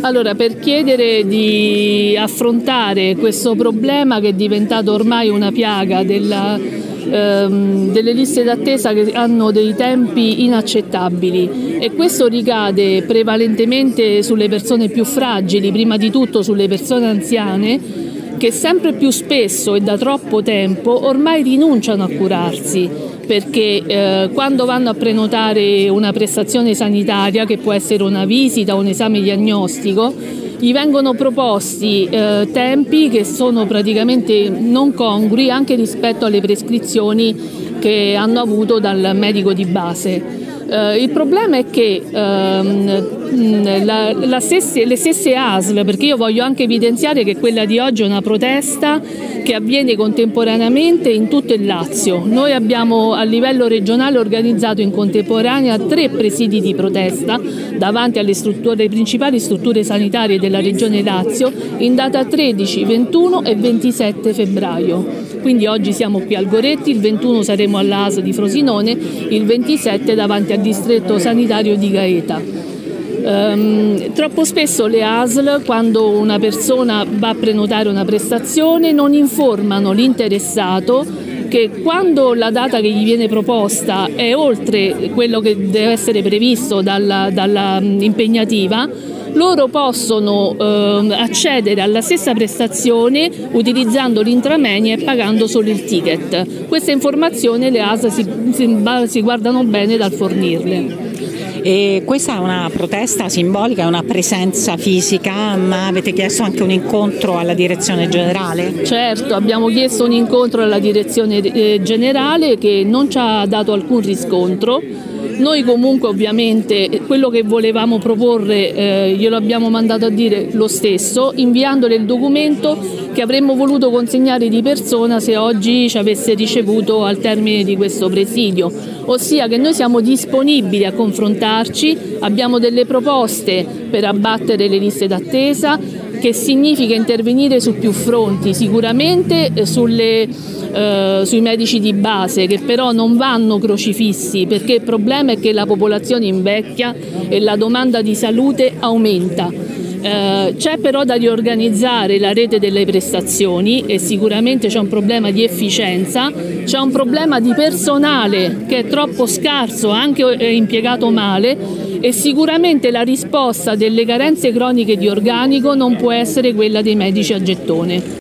Allora, per chiedere di affrontare questo problema che è diventato ormai una piaga delle liste d'attesa che hanno dei tempi inaccettabili, e questo ricade prevalentemente sulle persone più fragili, prima di tutto sulle persone anziane, che sempre più spesso e da troppo tempo ormai rinunciano a curarsi, perché quando vanno a prenotare una prestazione sanitaria, che può essere una visita o un esame diagnostico, gli vengono proposti tempi che sono praticamente non congrui anche rispetto alle prescrizioni che hanno avuto dal medico di base. Il problema è che le stesse ASL, perché io voglio anche evidenziare che quella di oggi è una protesta che avviene contemporaneamente in tutto il Lazio. Noi abbiamo a livello regionale organizzato in contemporanea 3 presidi di protesta davanti alle principali strutture sanitarie della regione Lazio in data 13, 21 e 27 febbraio. Quindi oggi siamo qui al Goretti, il 21 saremo all'ASL di Frosinone, il 27 davanti al distretto sanitario di Gaeta. Troppo spesso le ASL, quando una persona va a prenotare una prestazione, non informano l'interessato che quando la data che gli viene proposta è oltre quello che deve essere previsto dalla impegnativa, loro possono accedere alla stessa prestazione utilizzando l'intramenia e pagando solo il ticket. Questa informazione le ASL si guardano bene dal fornirle. E questa è una protesta simbolica, è una presenza fisica, ma avete chiesto anche un incontro alla direzione generale? Certo, abbiamo chiesto un incontro alla direzione generale che non ci ha dato alcun riscontro. Noi comunque ovviamente quello che volevamo proporre glielo abbiamo mandato a dire lo stesso, inviandole il documento che avremmo voluto consegnare di persona se oggi ci avesse ricevuto al termine di questo presidio, ossia che noi siamo disponibili a confrontarci, abbiamo delle proposte per abbattere le liste d'attesa, che significa intervenire su più fronti, sicuramente sui medici di base, che però non vanno crocifissi, perché il problema è che la popolazione invecchia e la domanda di salute aumenta. C'è però da riorganizzare la rete delle prestazioni e sicuramente c'è un problema di efficienza, c'è un problema di personale che è troppo scarso, anche impiegato male, e sicuramente la risposta delle carenze croniche di organico non può essere quella dei medici a gettone.